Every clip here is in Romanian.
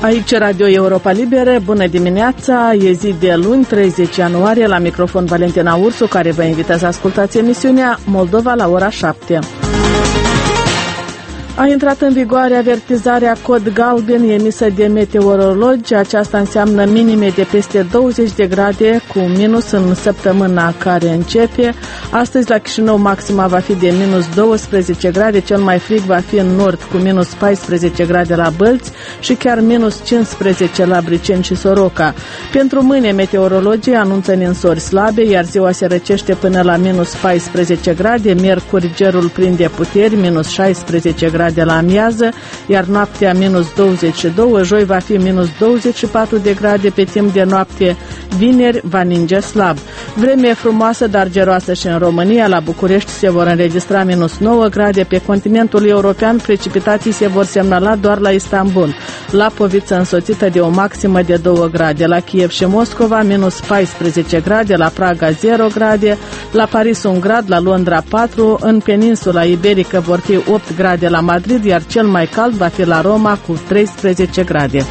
Aici Radio Europa Liberă, bună dimineața, e zi de luni, 30 ianuarie, la microfon Valentina Ursu, care vă invită să ascultați emisiunea Moldova la ora 7. A intrat în vigoare avertizarea cod galben emisă de meteorologi. Aceasta înseamnă minime de peste 20 de grade cu minus în săptămâna care începe. Astăzi la Chișinău maxima va fi de minus 12 grade, cel mai frig va fi în nord cu minus 14 grade la Bălți și chiar minus 15 la Briceni și Soroca. Pentru mâine meteorologii anunță ninsori slabe, iar ziua se răcește până la minus 14 grade, miercuri gerul prinde puteri, minus 16 grade de la amiază, iar noaptea minus 22, joi va fi minus 24 de grade, pe timp de noapte vineri va ninge slab. Vreme frumoasă, dar geroasă și în România. La București se vor înregistra minus 9 grade, pe continentul european precipitații se vor semnala doar la Istanbul. La Poviță însoțită de o maximă de 2 grade, la Kiev și Moscova minus 14 grade, la Praga 0 grade, la Paris 1 grad, la Londra 4, în peninsula iberică vor fi 8 grade la Madrid, iar cel mai cald va fi la Roma cu 13 grade.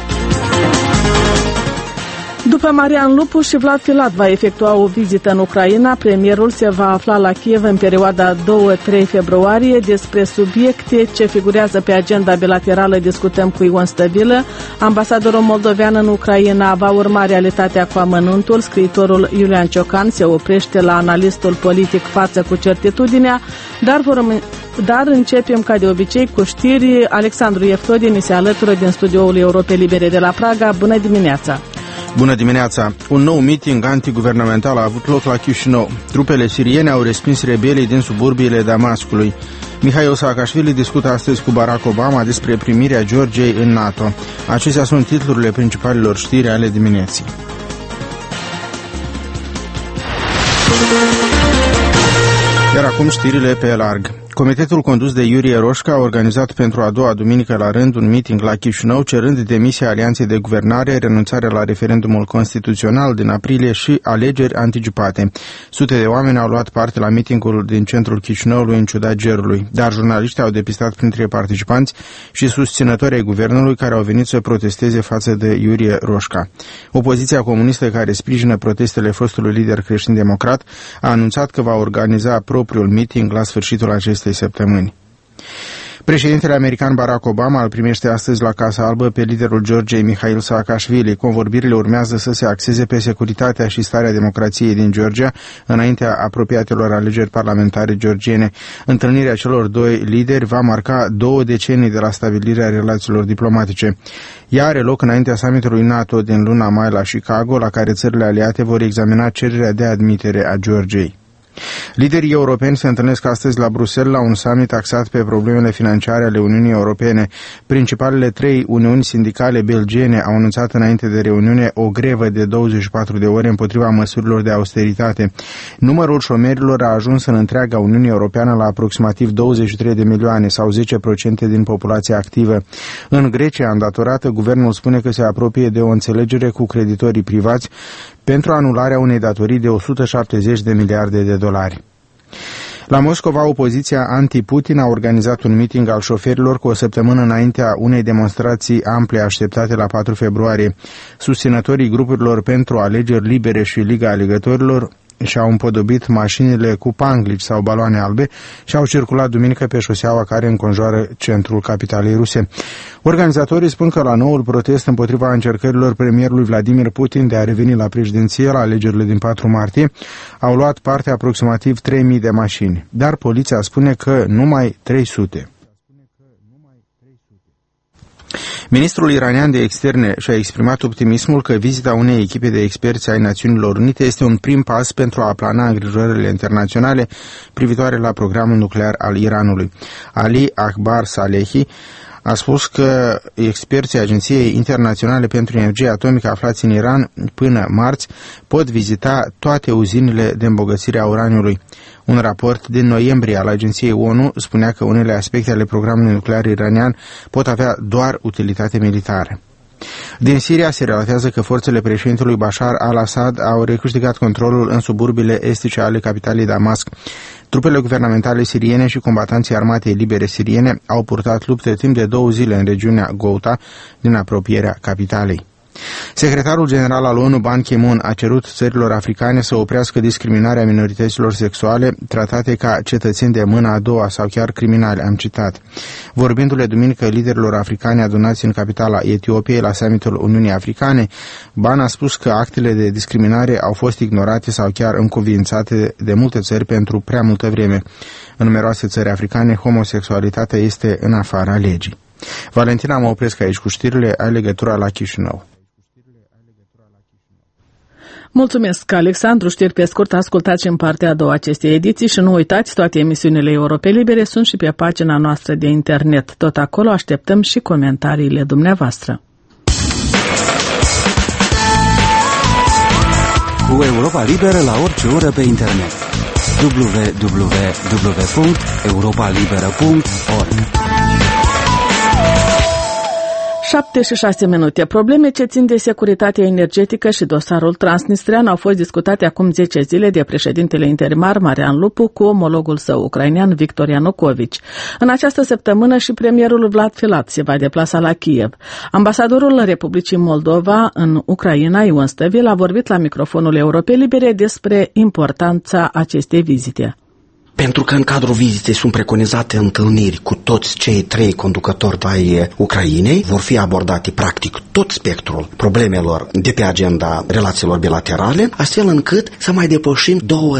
După Marian Lupu și Vlad Filat va efectua o vizită în Ucraina, premierul se va afla la Kiev în perioada 2-3 februarie. Despre subiecte ce figurează pe agenda bilaterală discutăm cu Ion Stăvilă. Ambasadorul moldovean în Ucraina va urma realitatea cu amănuntul. Scriitorul Iulian Ciocan se oprește la analistul politic Față cu certitudinea, dar începem ca de obicei cu știri. Alexandru Eftodie ni se alătură din studioul Europei Libere de la Praga. Bună dimineața! Bună dimineața! Un nou meeting antiguvernamental a avut loc la Chișinău. Trupele siriene au respins rebelii din suburbiile Damascului. Mihail Saakashvili discută astăzi cu Barack Obama despre primirea Georgiei în NATO. Acestea sunt titlurile principalelor știri ale dimineții. Iar acum știrile pe larg. Comitetul condus de Iurie Roșca a organizat pentru a doua duminică la rând un meeting la Chișinău cerând demisia Alianței de Guvernare, renunțarea la referendumul constituțional din aprilie și alegeri anticipate. Sute de oameni au luat parte la meetingul din centrul Chișinăului în ciuda gerului, dar jurnaliștii au depistat printre participanți și susținători ai guvernului care au venit să protesteze față de Iurie Roșca. Opoziția comunistă care sprijină protestele fostului lider creștin-democrat a anunțat că va organiza propriul meeting la sfârșitul acestei săptămâni. Președintele american Barack Obama îl primește astăzi la Casa Albă pe liderul Georgiei Mihail Saakashvili. Convorbirile urmează să se axeze pe securitatea și starea democrației din Georgia înaintea apropiatelor alegeri parlamentare georgiene. Întâlnirea celor doi lideri va marca 2 decenii de la stabilirea relațiilor diplomatice. Ea are loc înaintea summitului NATO din luna mai la Chicago, la care țările aliate vor examina cererea de admitere a Georgiei. Liderii europeni se întâlnesc astăzi la Bruxelles la un summit axat pe problemele financiare ale Uniunii Europene. Principalele 3 uniuni sindicale belgiene au anunțat înainte de reuniune o grevă de 24 de ore împotriva măsurilor de austeritate. Numărul șomerilor a ajuns în întreaga Uniune Europeană la aproximativ 23 de milioane sau 10% din populația activă. În Grecia îndatorată, guvernul spune că se apropie de o înțelegere cu creditorii privați pentru anularea unei datorii de 170 de miliarde de dolari. La Moscova, opoziția anti-Putin a organizat un meeting al șoferilor cu o săptămână înaintea unei demonstrații ample așteptate la 4 februarie. Susținătorii grupurilor pentru alegeri libere și Liga Alegătorilor și-au împodobit mașinile cu panglici sau baloane albe și au circulat duminică pe șoseaua care înconjoară centrul capitalei ruse. Organizatorii spun că la noul protest împotriva încercărilor premierului Vladimir Putin de a reveni la președinție la alegerile din 4 martie au luat parte aproximativ 3.000 de mașini, dar poliția spune că numai 300. Ministrul iranian de externe și-a exprimat optimismul că vizita unei echipe de experți ai Națiunilor Unite este un prim pas pentru a aplana îngrijorările internaționale privitoare la programul nuclear al Iranului. Ali Akbar Salehi a spus că experții Agenției Internaționale pentru Energie Atomică aflați în Iran până marți pot vizita toate uzinele de îmbogățire a uraniului. Un raport din noiembrie al Agenției ONU spunea că unele aspecte ale programului nuclear iranian pot avea doar utilitate militară. Din Siria se relatează că forțele președintelui Bashar al-Assad au recâștigat controlul în suburbiile estice ale capitalei Damasc. Trupele guvernamentale siriene și combatanții armatei libere siriene au purtat lupte timp de 2 zile în regiunea Ghouta, din apropierea capitalei. Secretarul general al ONU, Ban Ki-moon, a cerut țărilor africane să oprească discriminarea minorităților sexuale tratate ca cetățeni de mâna a doua sau chiar criminali, am citat. Vorbindu-le duminică liderilor africani adunați în capitala Etiopiei la summitul Uniunii Africane, Ban a spus că actele de discriminare au fost ignorate sau chiar încuviințate de multe țări pentru prea multă vreme. În numeroase țări africane, homosexualitatea este în afara legii. Valentina, mă opresc aici cu știrile, ai legătura la Chișinău. Mulțumesc, Alexandru. Știri pe scurt, ascultați în partea a doua acestei ediții și nu uitați, toate emisiunile Europe Libere sunt și pe pagina noastră de internet. Tot acolo așteptăm și comentariile dumneavoastră. Cu Europa Liberă la orice oră pe internet. www.europalibera.org 7:06. Probleme ce țin de securitatea energetică și dosarul transnistrian au fost discutate acum 10 zile de președintele interimar Marian Lupu cu omologul său ucrainean Victor Ianucovici. În această săptămână și premierul Vlad Filat se va deplasa la Kiev. Ambasadorul Republicii Moldova în Ucraina, Ion Stăvil, a vorbit la microfonul Europei Libere despre importanța acestei vizite. Pentru că în cadrul vizitei sunt preconizate întâlniri cu toți cei 3 conducători ai Ucrainei, vor fi abordate practic tot spectrul problemelor de pe agenda relațiilor bilaterale, astfel încât să mai depășim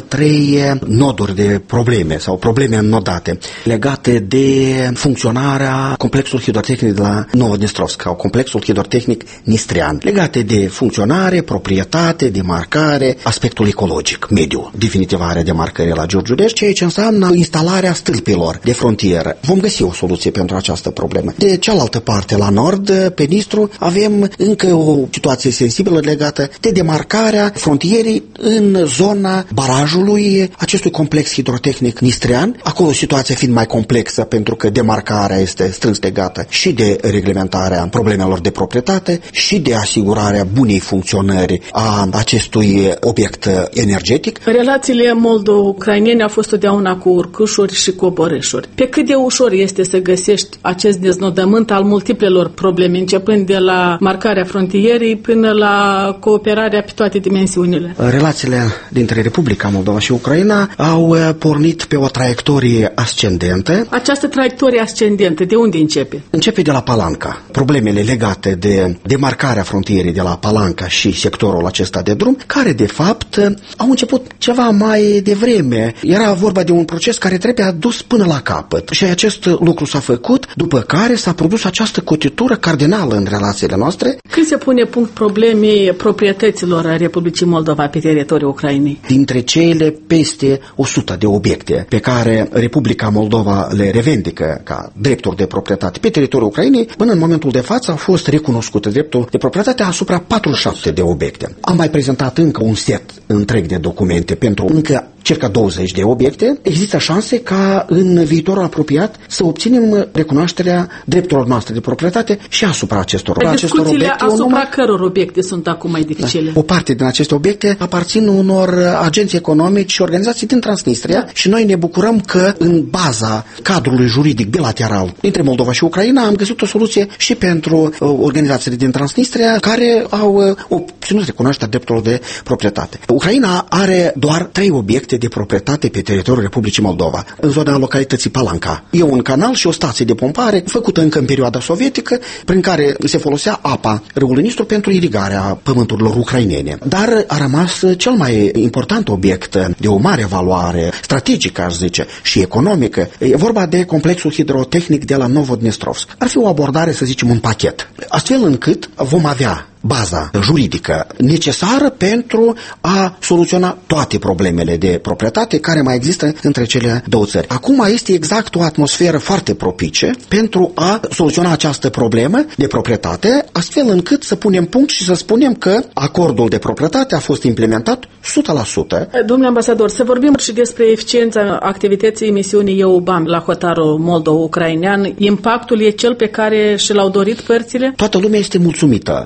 2-3 noduri de probleme sau probleme înnodate legate de funcționarea complexului hidrotehnic de la Novodnestrovsk sau complexul hidrotehnic nistrian, legate de funcționare, proprietate, demarcare, aspectul ecologic, mediu, definitivarea demarcării la Giurgiulești, ceea ce înseamnă instalarea stâlpilor de frontieră. Vom găsi o soluție pentru această problemă. De cealaltă parte, la nord, pe Nistru, avem încă o situație sensibilă legată de demarcarea frontierii în zona barajului acestui complex hidrotehnic nistrian. Acolo situația fiind mai complexă pentru că demarcarea este strâns legată și de reglementarea problemelor de proprietate și de asigurarea bunei funcționări a acestui obiect energetic. Relațiile moldo-ucrainene au fost totdeauna cu urcușuri și coborâșuri. Pe cât de ușor este să găsești acest deznodământ al multiplelor probleme, începând de la marcarea frontierei până la cooperarea pe toate dimensiunile? Relațiile dintre Republica Moldova și Ucraina au pornit pe o traiectorie ascendentă. Această traiectorie ascendentă, de unde începe? Începe de la Palanca. Problemele legate de demarcarea frontierei de la Palanca și sectorul acesta de drum, care de fapt au început ceva mai devreme. Era vorba de un proces care trebuie adus până la capăt. Și acest lucru s-a făcut, după care s-a produs această cotitură cardinală în relațiile noastre. Când se pune punct problemei proprietăților Republicii Moldova pe teritoriul Ucrainei? Dintre cele peste 100 de obiecte pe care Republica Moldova le revendică ca drepturi de proprietate pe teritoriul Ucrainei, până în momentul de față a fost recunoscută dreptul de proprietate asupra 47 de obiecte. Am mai prezentat încă un set întreg de documente pentru încă circa 20 de obiecte. Există șanse ca în viitorul apropiat să obținem recunoașterea drepturilor noastre de proprietate și asupra acestor obiecte. Discuțiile asupra căror obiecte sunt acum mai dificile? Da. O parte din aceste obiecte aparțin unor agenți economici și organizații din Transnistria și noi ne bucurăm că în baza cadrului juridic bilateral dintre Moldova și Ucraina am găsit o soluție și pentru organizațiile din Transnistria care au obținut recunoașterea drepturilor de proprietate. Ucraina are doar 3 obiecte de proprietate pe teritoriul Republicii Moldova, în zona localității Palanca. E un canal și o stație de pompare făcută încă în perioada sovietică, prin care se folosea apa râului Nistru pentru irigarea pământurilor ucrainene. Dar a rămas cel mai important obiect de o mare valoare strategică, aș zice, și economică. E vorba de complexul hidrotehnic de la Novodnestrovsk. Ar fi o abordare, să zicem, un pachet, astfel încât vom avea baza juridică necesară pentru a soluționa toate problemele de proprietate care mai există între cele două țări. Acum este exact o atmosferă foarte propice pentru a soluționa această problemă de proprietate, astfel încât să punem punct și să spunem că acordul de proprietate a fost implementat 100%. Domnule ambasador, să vorbim și despre eficiența activității misiunii EUBAM la hotarul moldo-ucrainean. Impactul e cel pe care și l-au dorit părțile? Toată lumea este mulțumită de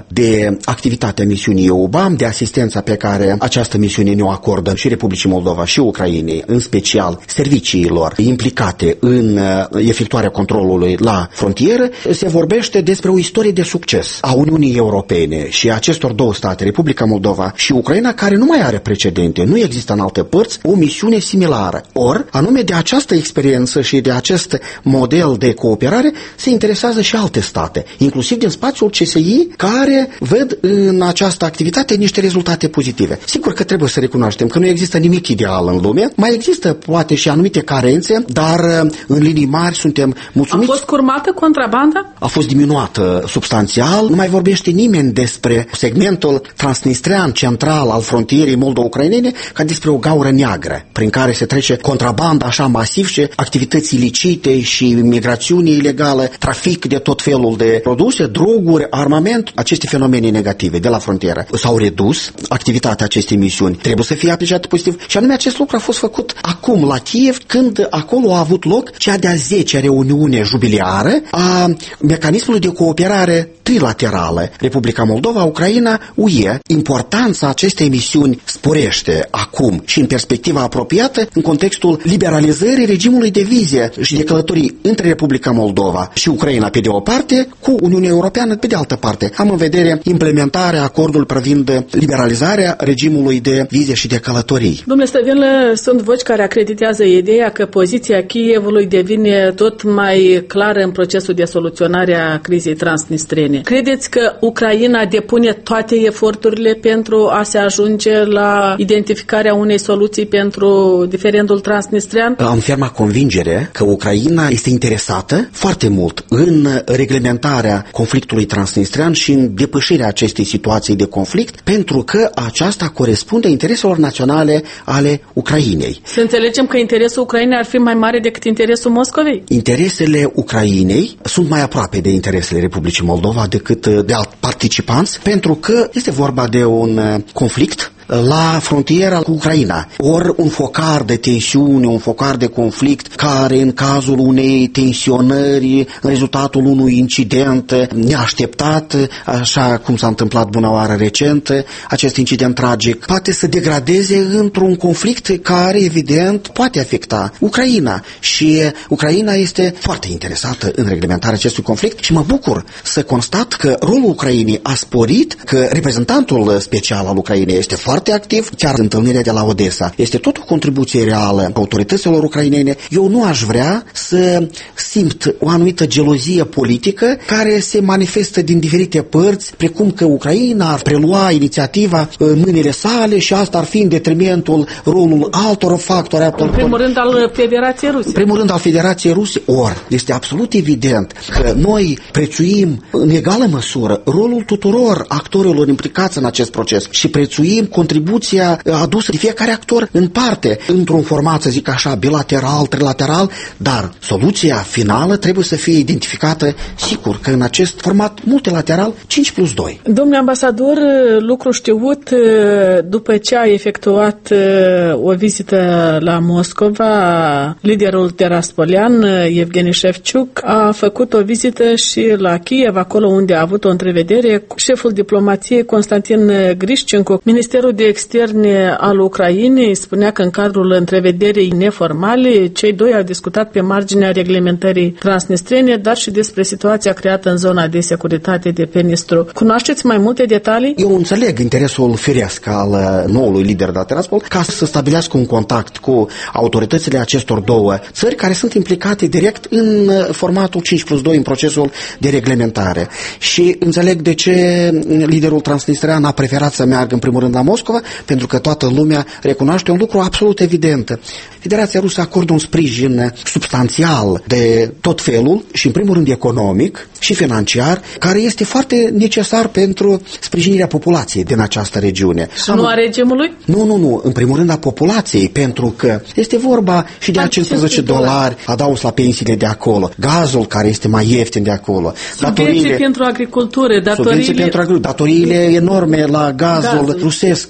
de activitatea misiunii EUBAM, de asistența pe care această misiune ne-o acordă și Republicii Moldova și Ucrainei, în special serviciilor implicate în efectuarea controlului la frontieră, se vorbește despre o istorie de succes a Uniunii Europene și a acestor două state, Republica Moldova și Ucraina, care nu mai are precedente, nu există în alte părți o misiune similară. Ori, anume de această experiență și de acest model de cooperare se interesează și alte state, inclusiv din spațiul CSI, care văd în această activitate niște rezultate pozitive. Sigur că trebuie să recunoaștem că nu există nimic ideal în lume, mai există poate și anumite carențe, dar în linii mari suntem mulțumiți. A fost curmată contrabanda? A fost diminuată substanțial, nu mai vorbește nimeni despre segmentul transnistrean central al frontierei moldo-ucrainene ca despre o gaură neagră, prin care se trece contrabanda așa masiv și activități ilicite și migrațiune ilegală, trafic de tot felul de produse, droguri, armament, aceste fenomene negative de la frontieră. S-au redus activitatea acestei misiuni. Trebuie să fie aplicată pozitiv și anume acest lucru a fost făcut acum la Kiev, când acolo a avut loc cea de-a 10-a reuniune jubiliară a mecanismului de cooperare trilaterală Republica Moldova, Ucraina, UE. Importanța acestei misiuni sporește acum și în perspectiva apropiată în contextul liberalizării regimului de vize și de călătorii între Republica Moldova și Ucraina pe de o parte, cu Uniunea Europeană pe de altă parte. Am în vedere implementarea acordului privind liberalizarea regimului de vize și de călătorii. Domnule Stăvenlă, sunt voci care acreditează ideea că poziția Kievului devine tot mai clară în procesul de soluționare a crizei transnistrene. Credeți că Ucraina depune toate eforturile pentru a se ajunge la identificarea unei soluții pentru diferendul transnistrean? Am ferma convingere că Ucraina este interesată foarte mult în reglementarea conflictului transnistrean și în depășirea acestei situații de conflict, pentru că aceasta corespunde intereselor naționale ale Ucrainei. Să înțelegem că interesul Ucrainei ar fi mai mare decât interesul Moscovei? Interesele Ucrainei sunt mai aproape de interesele Republicii Moldova decât de alți participanți, pentru că este vorba de un conflict la frontiera cu Ucraina. Ori un focar de tensiune, un focar de conflict care în cazul unei tensionări, în rezultatul unui incident neașteptat, așa cum s-a întâmplat bună oară recent, acest incident tragic, poate să degradeze într-un conflict care evident poate afecta Ucraina și Ucraina este foarte interesată în reglementarea acestui conflict și mă bucur să constat că rolul Ucrainei a sporit, că reprezentantul special al Ucrainei este foarte activ, chiar întâlnirea de la Odessa. Este tot o contribuție reală a autorităților ucrainene. Eu nu aș vrea să simt o anumită gelozie politică care se manifestă din diferite părți, precum că Ucraina ar prelua inițiativa în mâinile sale și asta ar fi în detrimentul rolul altor factori. În primul rând al Federației Ruse. În primul rând al Federației Ruse. Ori, este absolut evident că noi prețuim în egală măsură rolul tuturor actorilor implicați în acest proces și prețuim contribuția adusă de fiecare actor în parte, într-un format, să zic așa, bilateral, trilateral, dar soluția finală trebuie să fie identificată, sigur, că în acest format multilateral 5+2. Domnule ambasador, lucru știut, după ce a efectuat o vizită la Moscova, liderul teraspolian, Evgeni Shevchuk, a făcut o vizită și la Kiev, acolo unde a avut o întrevedere cu șeful diplomației Constantin Grișcenko. Ministerul de Externe al Ucrainei spunea că în cadrul întrevederii neformale, cei doi au discutat pe marginea reglementării transnistrene, dar și despre situația creată în zona de securitate de pe Nistru. Cunoașteți mai multe detalii? Eu înțeleg interesul firesc al noului lider de la Tiraspol ca să stabilească un contact cu autoritățile acestor două țări care sunt implicate direct în formatul 5+2 în procesul de reglementare. Și înțeleg de ce liderul transnistrean a preferat să meargă în primul rând la Moscova, pentru că toată lumea recunoaște un lucru absolut evident. Federația Rusă acordă un sprijin substanțial de tot felul și în primul rând economic și financiar, care este foarte necesar pentru sprijinirea populației din această regiune. Și nu a regimului? Nu, în primul rând a populației, pentru că este vorba și de $15 adaus la pensiile de acolo, gazul care este mai ieftin de acolo, subvenții pentru agricultură, datoriile enorme la gazul rusesc,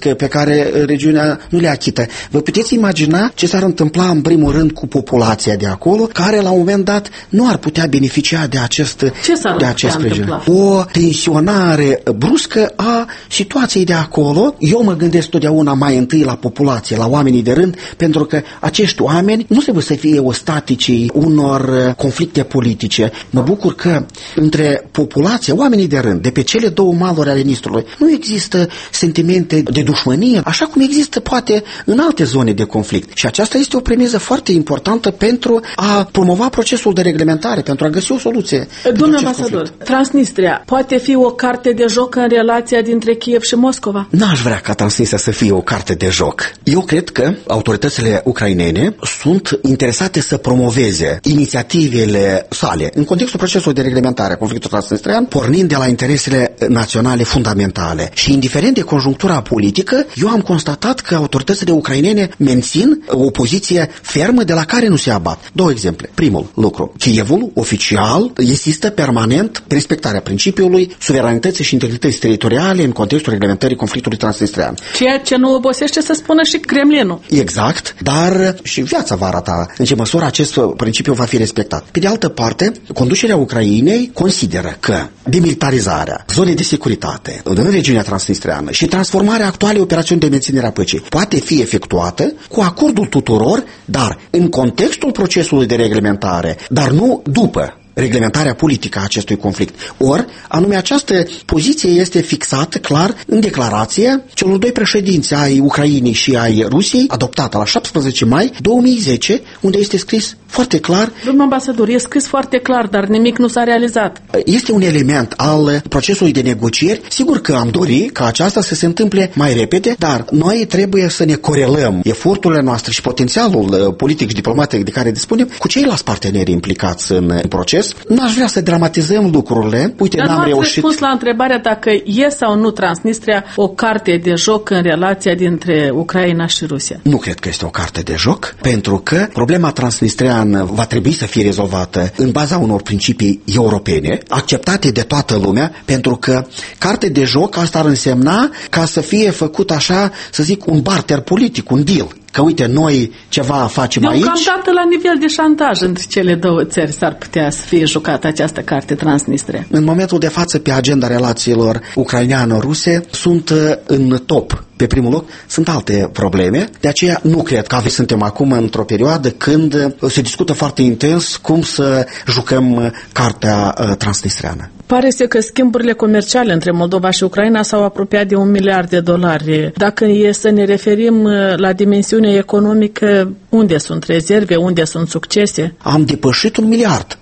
politică pe care regiunea nu le achită. Vă puteți imagina ce s-ar întâmpla în primul rând cu populația de acolo, care la un moment dat nu ar putea beneficia de acest sprijin. O tensionare bruscă a situației de acolo. Eu mă gândesc totdeauna mai întâi la populație, la oamenii de rând, pentru că acești oameni nu trebuie să fie ostaticii unor conflicte politice. Mă bucur că între populație, oamenii de rând, de pe cele două maluri ale Nistrului, nu există sentimente de dușmănie, așa cum există poate în alte zone de conflict. Și aceasta este o premiză foarte importantă pentru a promova procesul de reglementare, pentru a găsi o soluție. Domnule ambasador, Transnistria poate fi o carte de joc în relația dintre Kiev și Moscova? N-aș vrea ca Transnistria să fie o carte de joc. Eu cred că autoritățile ucrainene sunt interesate să promoveze inițiativele sale în contextul procesului de reglementare a conflictului transnistrian, pornind de la interesele naționale fundamentale. Și indiferent de conjunctura politică, eu am constatat că autoritățile ucrainene mențin o poziție fermă de la care nu se abat. Două exemple. Primul lucru. Kievul, oficial, insistă permanent pe respectarea principiului suveranității și integrității teritoriale în contextul reglementării conflictului transnistrian. Ceea ce nu obosește să spună și Kremlinul. Exact, dar și viața va arăta în ce măsură acest principiu va fi respectat. Pe de altă parte, conducerea Ucrainei consideră că demilitarizarea, zone de securitate în regiunea transnistriană și transformarea actualei operațiuni de menținere a păcii poate fi efectuată cu acordul tuturor, dar în contextul procesului de reglementare, dar nu după reglementarea politică a acestui conflict. Ori, anume această poziție este fixată clar în declarație celor doi președinți ai Ucrainei și ai Rusiei, adoptată la 17 mai 2010, unde este scris foarte clar. Domnul ambasador, e scris foarte clar, dar nimic nu s-a realizat. Este un element al procesului de negocieri. Sigur că am dori ca aceasta să se întâmple mai repede, dar noi trebuie să ne corelăm eforturile noastre și potențialul politic și diplomatic de care dispunem cu ceilalți parteneri implicați în proces. N-aș vrea să dramatizăm lucrurile. Uite, dar n-am reușit. răspuns la întrebarea dacă e sau nu Transnistria o carte de joc în relația dintre Ucraina și Rusia. Nu cred că este o carte de joc, pentru că problema transnistriană va trebui să fie rezolvată în baza unor principii europene, acceptate de toată lumea, pentru că carte de joc asta ar însemna ca să fie făcut așa, să zic, un barter politic, un deal. Că uite, noi ceva facem aici. Deocamdată la nivel de șantaj între cele două țări s-ar putea să fie jucată această carte Transnistria. În momentul de față, pe agenda relațiilor ucraineano-ruse, sunt în top. Pe primul loc, sunt alte probleme, de aceea nu cred că suntem acum într-o perioadă când se discută foarte intens cum să jucăm cartea transnistriană. Pare să că schimburile comerciale între Moldova și Ucraina s-au apropiat de $1 miliard. Dacă e să ne referim la dimensiunea economică, unde sunt rezerve, unde sunt succese? Am depășit $1 miliard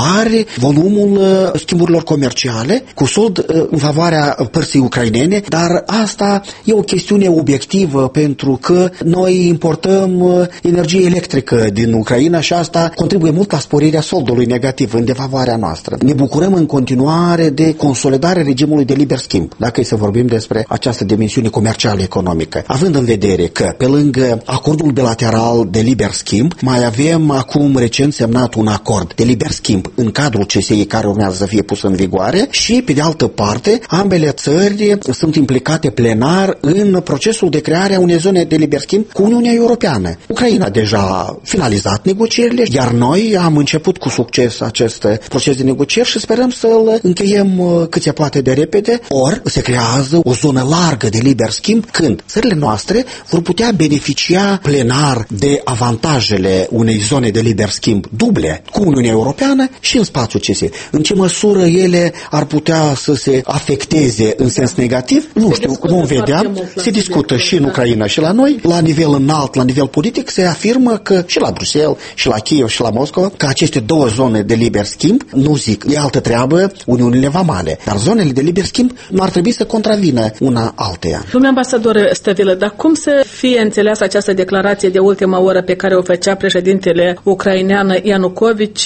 volumul schimburilor comerciale cu sold în favoarea părții ucrainene, dar asta e o chestiune obiectivă pentru că noi importăm energie electrică din Ucraina și asta contribuie mult la sporirea soldului negativ în defavoarea noastră. Ne bucurăm în continuare de consolidarea regimului de liber schimb, dacă e să vorbim despre această dimensiune comercială economică, având în vedere că pe lângă acordul bilateral de liber schimb, mai avem acum recent semnat un acord de liber schimb în cadrul CSI care urmează să fie pus în vigoare și, pe de altă parte, ambele țări sunt implicate plenar în procesul de creare a unei zone de liber schimb cu Uniunea Europeană. Ucraina deja a finalizat negocierile, iar noi am început cu succes acest proces de negocieri și sperăm să-l încheiem cât se poate de repede, ori se creează o zonă largă de liber schimb când țările noastre vor putea beneficia plenar de avantajele unei zone de liber schimb duble cu Uniunea Europeană și în spațiul CSE. În ce măsură ele ar putea să se afecteze în sens negativ? Nu știu, vom vedea. Se discută și în Ucraina și la noi. La nivel înalt, la nivel politic, se afirmă că și la Bruxelles, și la Kiev, și la Moscova, că aceste două zone de liber schimb, nu zic, e altă treabă, uniunile vamale, dar zonele de liber schimb nu ar trebui să contravină una alteia. Domnule ambasador Stăvilă, dar cum să fie înțeleasă această declarație de ultimă oră pe care o făcea președintele ucrainean Ianucovici,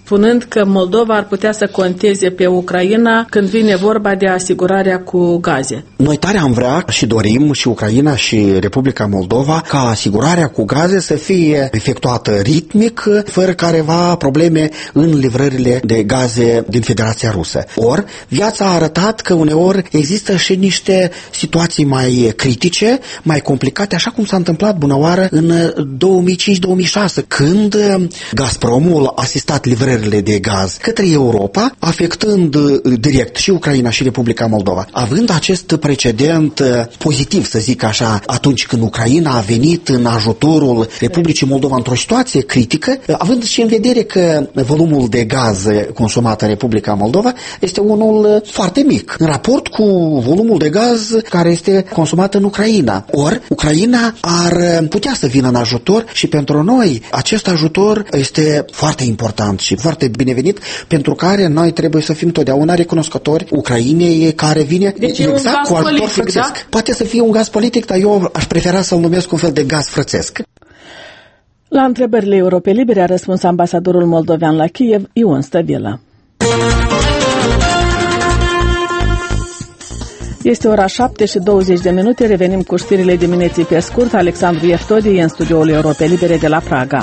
spunând că Moldova ar putea să conteze pe Ucraina când vine vorba de asigurarea cu gaze. Noi tare am vrea și dorim, și Ucraina și Republica Moldova, ca asigurarea cu gaze să fie efectuată ritmic, fără careva probleme în livrările de gaze din Federația Rusă. Ori, viața a arătat că uneori există și niște situații mai critice, mai complicate, așa cum s-a întâmplat bunăoară în 2005-2006, când Gazpromul a asistat livrările de gaz către Europa, afectând direct și Ucraina și Republica Moldova. Având acest precedent pozitiv, să zic așa, atunci când Ucraina a venit în ajutorul Republicii Moldova într-o situație critică, având și în vedere că volumul de gaz consumat în Republica Moldova este unul foarte mic, în raport cu volumul de gaz care este consumat în Ucraina. Ori, Ucraina ar putea să vină în ajutor și pentru noi acest ajutor este foarte important și foarte binevenit, pentru care noi trebuie să fim totdeauna recunoscători Ucrainei care vine exact cu ajutor frățesc. Da? Poate să fie un gaz politic, dar eu aș prefera să-l numesc un fel de gaz frățesc. La întrebările Europei Libere a răspuns ambasadorul moldovean la Kiev, Ion Stăvilă. Este ora 7:20, revenim cu știrile dimineții pe scurt. Alexandru Ieftodi e în studioul Europei Libere de la Praga.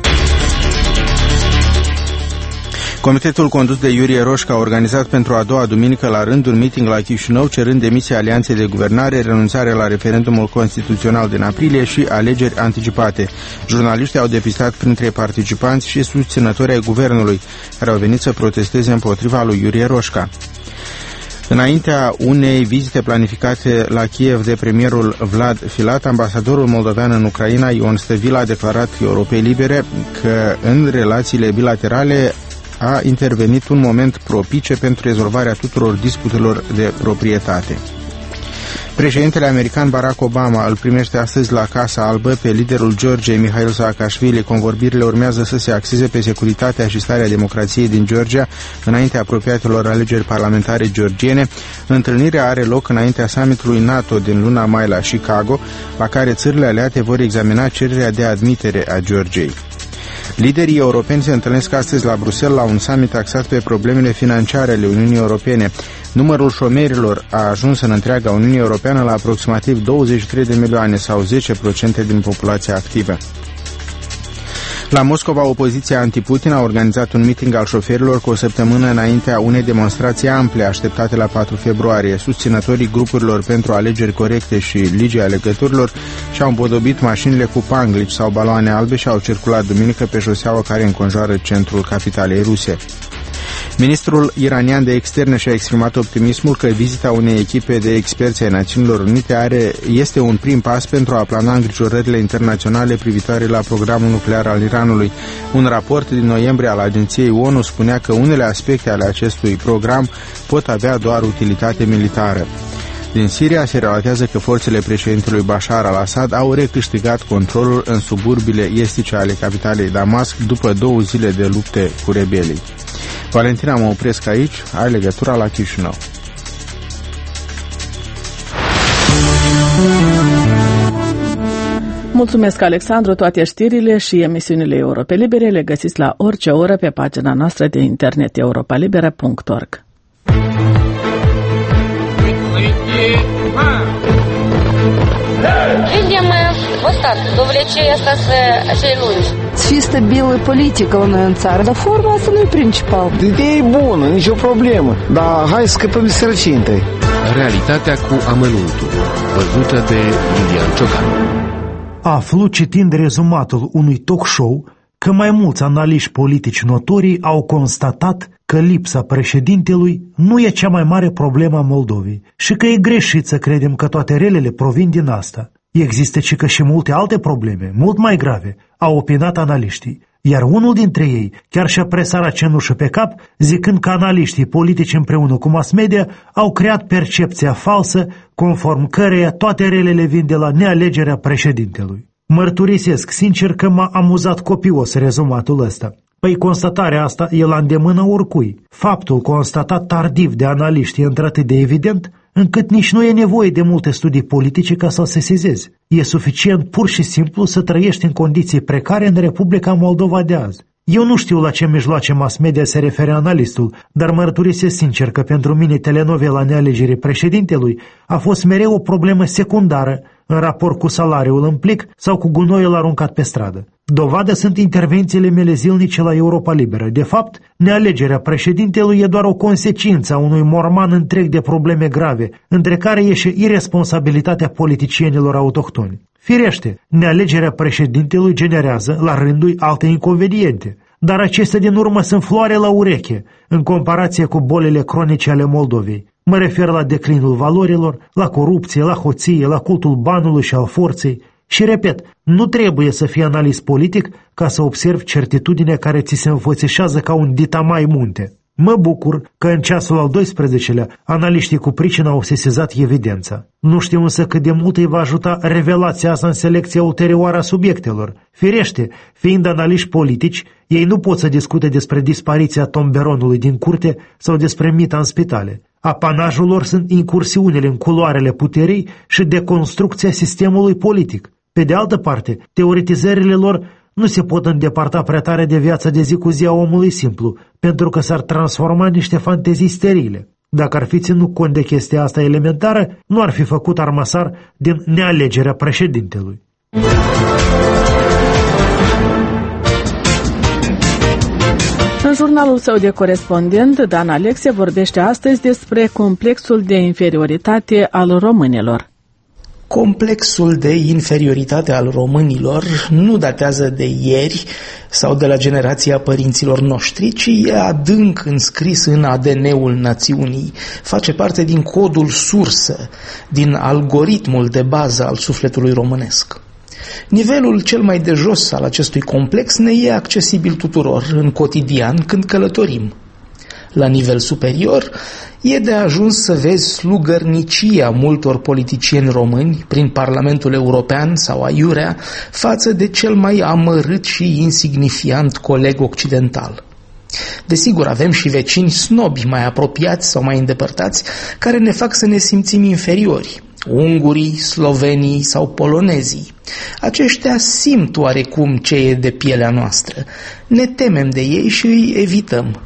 Comitetul condus de Iurie Roșca a organizat pentru a doua duminică la rând un meeting la Chișinău cerând demisia Alianței de Guvernare, renunțarea la referendumul constituțional din aprilie și alegeri anticipate. Jurnaliștii au depistat printre participanți și susținători ai guvernului, care au venit să protesteze împotriva lui Iurie Roșca. Înaintea unei vizite planificate la Kiev de premierul Vlad Filat, ambasadorul moldovean în Ucraina, Ion Stăvilă, a declarat Europei Libere că în relațiile bilaterale a intervenit un moment propice pentru rezolvarea tuturor disputelor de proprietate. Președintele american Barack Obama îl primește astăzi la Casa Albă pe liderul Georgiei, Mihail Saakashvili. Convorbirile urmează să se axeze pe securitatea și starea democrației din Georgia înaintea apropiatelor alegeri parlamentare georgiene. Întâlnirea are loc înaintea summitului NATO din luna mai la Chicago, la care țările aliate vor examina cererea de admitere a Georgiei. Liderii europeni se întâlnesc astăzi la Bruxelles la un summit axat pe problemele financiare ale Uniunii Europene. Numărul șomerilor a ajuns în întreaga Uniune Europeană la aproximativ 23 de milioane sau 10% din populația activă. La Moscova, opoziția anti-Putin a organizat un meeting al șoferilor cu o săptămână înaintea unei demonstrații ample așteptate la 4 februarie. Susținătorii grupurilor pentru alegeri corecte și ligii alegătorilor și-au împodobit mașinile cu panglici sau baloane albe și au circulat duminică pe șoseaua care înconjoară centrul capitalei ruse. Ministrul iranian de externe și-a exprimat optimismul că vizita unei echipe de experți ai Națiunilor Unite este un prim pas pentru a plana îngrijorările internaționale privitoare la programul nuclear al Iranului. Un raport din noiembrie al Agenției ONU spunea că unele aspecte ale acestui program pot avea doar utilitate militară. Din Siria se relatează că forțele președintelui Bashar al-Assad au recâștigat controlul în suburbile estice ale capitalei Damasc după 2 zile de lupte cu rebelii. Valentina, mă opresc aici, ai legătura la Chișinău. Mulțumesc, Alexandru. Toate știrile și emisiunile Europei Libere le găsiți la orice oră pe pagina noastră de internet europalibera.org. Видим вот до влечения acei lungi. Să fie stabilă politică la noi în țară, dar forma asta nu e principal. Ideea e bună, nicio problemă, dar hai să scăpăm de sărăcie întâi. Realitatea cu amănuntul, văzută de Lilian Ciocan. Aflu, citind rezumatul unui talk show, că mai mulți analiști politici notorii au constatat că lipsa președintelui nu e cea mai mare problemă a Moldovei și că e greșit să credem că toate relele provin din asta. Există și multe alte probleme, mult mai grave, au opinat analiștii, iar unul dintre ei chiar și-a presărat cenușă pe cap, zicând că analiștii politici împreună cu mass media au creat percepția falsă, conform căreia toate relele vin de la nealegerea președintelui. Mărturisesc sincer că m-a amuzat copios rezumatul ăsta. Păi constatarea asta e la îndemână oricui. Faptul constatat tardiv de analiști e într-atât de evident, încât nici nu e nevoie de multe studii politice ca să-l sesizezi. E suficient pur și simplu să trăiești în condiții precare în Republica Moldova de azi. Eu nu știu la ce mijloace mass media se referă analistul, dar mărturisesc sincer că pentru mine telenovela nealegerii președintelui a fost mereu o problemă secundară în raport cu salariul în plic sau cu gunoiul aruncat pe stradă. Dovadă sunt intervențiile mele zilnice la Europa Liberă. De fapt, nealegerea președintelui e doar o consecință a unui morman întreg de probleme grave, între care e și iresponsabilitatea politicienilor autohtoni. Firește, nealegerea președintelui generează, la rândul, alte inconveniente, dar acestea din urmă sunt floare la ureche, în comparație cu bolile cronice ale Moldovei. Mă refer la declinul valorilor, la corupție, la hoție, la cultul banului și al forței. Și repet, nu trebuie să fii analist politic ca să observi certitudine care ți se înfățișează ca un ditamai munte. Mă bucur că în ceasul al 12-lea analiștii cu pricina au sesizat evidența. Nu știu însă cât de mult îi va ajuta revelația asta în selecția ulterioară a subiectelor. Firește, fiind analiști politici, ei nu pot să discute despre dispariția tomberonului din curte sau despre mita în spitale. Apanajul lor sunt incursiunile în culoarele puterii și deconstrucția sistemului politic. Pe de altă parte, teoretizările lor nu se pot îndepărta prea tare de viața de zi cu zi a omului simplu, pentru că s-ar transforma în niște fantezii sterile. Dacă ar fi ținut cont de chestia asta elementară, nu ar fi făcut armasar din nealegerea președintelui. În jurnalul său de corespondent, Dan Alexe vorbește astăzi despre complexul de inferioritate al românilor. Complexul de inferioritate al românilor nu datează de ieri sau de la generația părinților noștri, ci e adânc înscris în ADN-ul națiunii, face parte din codul sursă, din algoritmul de bază al sufletului românesc. Nivelul cel mai de jos al acestui complex ne e accesibil tuturor în cotidian când călătorim. La nivel superior, e de ajuns să vezi slugărnicia multor politicieni români prin Parlamentul European sau aiurea față de cel mai amărât și insignifiant coleg occidental. Desigur, avem și vecini snobi mai apropiați sau mai îndepărtați care ne fac să ne simțim inferiori. Ungurii, slovenii sau polonezii. Aceștia simt oarecum ce e de pielea noastră. Ne temem de ei și îi evităm.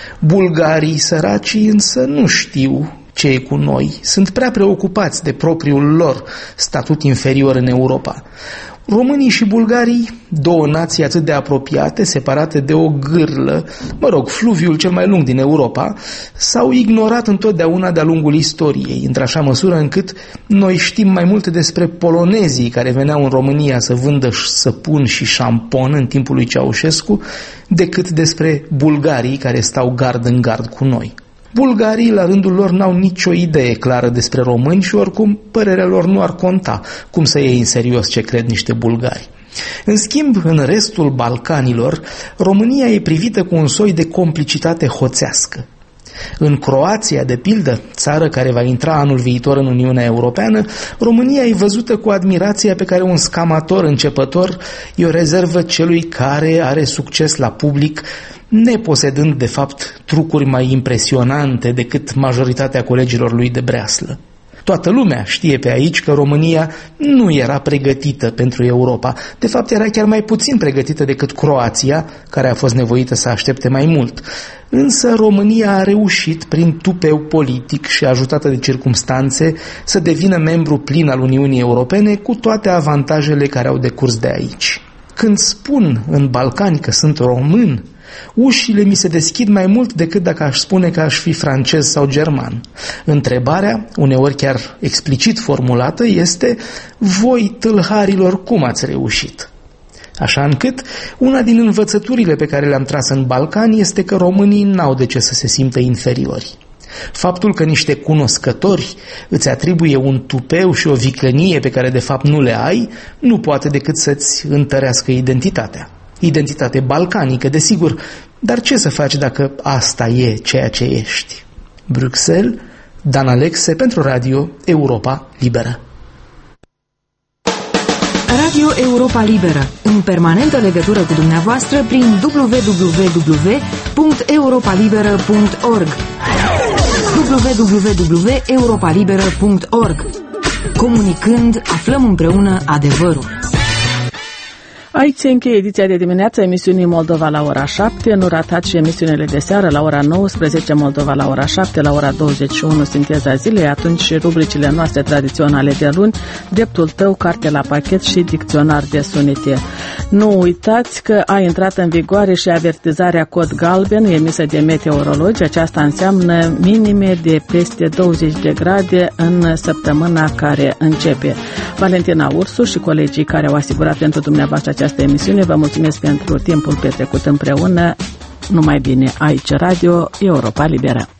Bulgarii săracii însă nu știu ce e cu noi, sunt prea preocupați de propriul lor statut inferior în Europa. Românii și bulgarii, două nații atât de apropiate, separate de o gârlă, fluviul cel mai lung din Europa, s-au ignorat întotdeauna de-a lungul istoriei, într-așa măsură încât noi știm mai multe despre polonezii care veneau în România să vândă săpun și șampon în timpul lui Ceaușescu, decât despre bulgarii care stau gard în gard cu noi. Bulgarii, la rândul lor, n-au nicio idee clară despre români și oricum părerea lor nu ar conta, cum să iei în serios ce cred niște bulgari. În schimb, în restul Balcanilor, România e privită cu un soi de complicitate hoțească. În Croația, de pildă, țară care va intra anul viitor în Uniunea Europeană, România e văzută cu admirația pe care un scamator începător i-o rezervă celui care are succes la public, neposedând, de fapt, trucuri mai impresionante decât majoritatea colegilor lui de breaslă. Toată lumea știe pe aici că România nu era pregătită pentru Europa. De fapt, era chiar mai puțin pregătită decât Croația, care a fost nevoită să aștepte mai mult. Însă România a reușit, prin tupeu politic și ajutată de circumstanțe, să devină membru plin al Uniunii Europene cu toate avantajele care au decurs de aici. Când spun în Balcani că sunt român, ușile mi se deschid mai mult decât dacă aș spune că aș fi francez sau german. Întrebarea, uneori chiar explicit formulată, este: voi, tâlharilor, cum ați reușit? Așa încât, una din învățăturile pe care le-am tras în Balcani este că românii n-au de ce să se simtă inferiori. Faptul că niște cunoscători îți atribuie un tupeu și o viclănie pe care de fapt nu le ai, nu poate decât să-ți întărească identitatea. Identitate balcanică, desigur, dar ce să faci dacă asta e ceea ce ești? Bruxelles, Dan Alexe pentru Radio Europa Liberă. Radio Europa Liberă, în permanentă legătură cu dumneavoastră prin www.europalibera.org www.europalibera.org. Comunicând, aflăm împreună adevărul. Aici se încheie ediția de dimineață emisiunii Moldova la ora 7. Nu ratați și emisiunile de seară la ora 19, Moldova la ora 7, la ora 21 Sinteza zilei, atunci și rubricile noastre tradiționale de luni, Dreptul tău, Carte la pachet și Dicționar de sunete. Nu uitați că a intrat în vigoare și avertizarea cod galben emisă de meteorologi. Aceasta înseamnă minime de peste 20 de grade în săptămâna care începe. Valentina Ursu și colegii care au asigurat pentru dumneavoastră această emisiune, vă mulțumesc pentru timpul petrecut împreună. Numai bine, aici Radio Europa Liberă.